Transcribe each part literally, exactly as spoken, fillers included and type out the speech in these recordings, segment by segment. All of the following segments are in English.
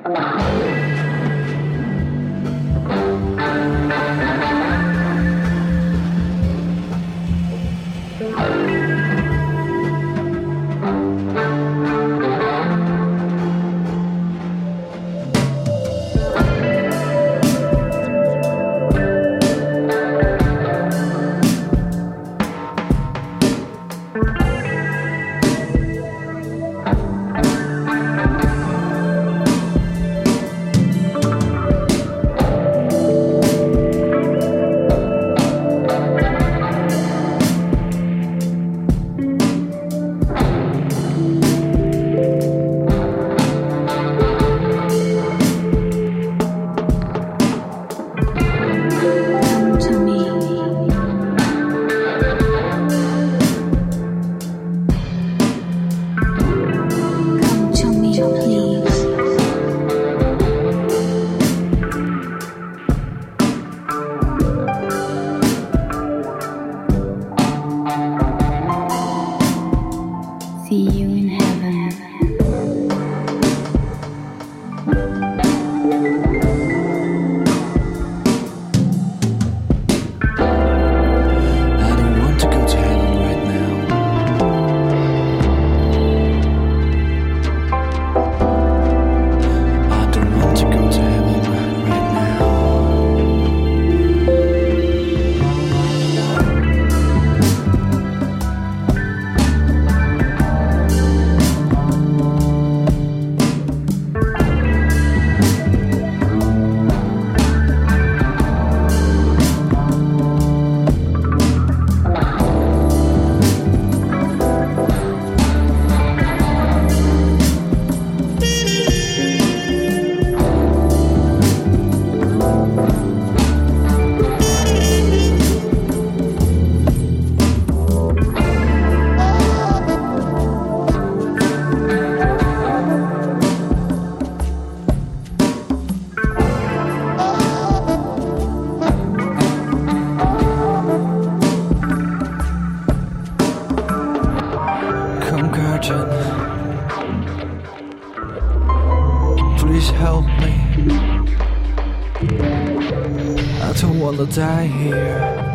Die here.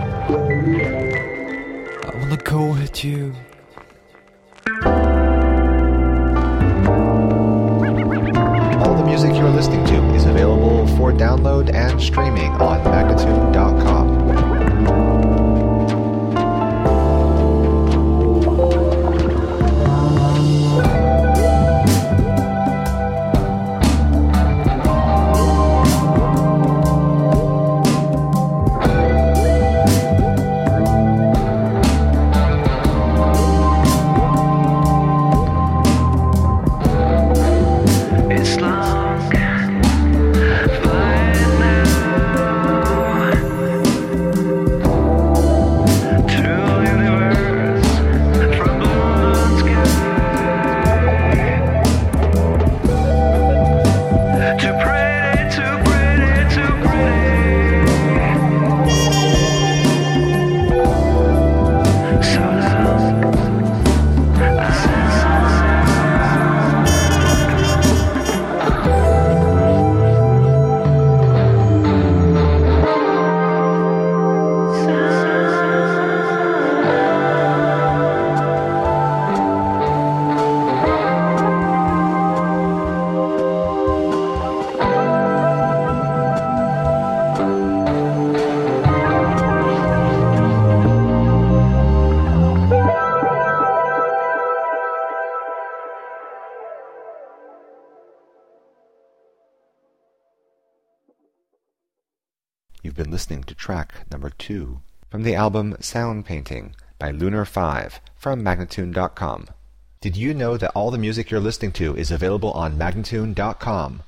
I wanna go with you. All the music you're listening to is available for download and streaming on Magnatune dot com. You've been listening to track number two from the album Sound Painting by Lunar five from Magnatune dot com. Did you know that all the music you're listening to is available on Magnatune dot com?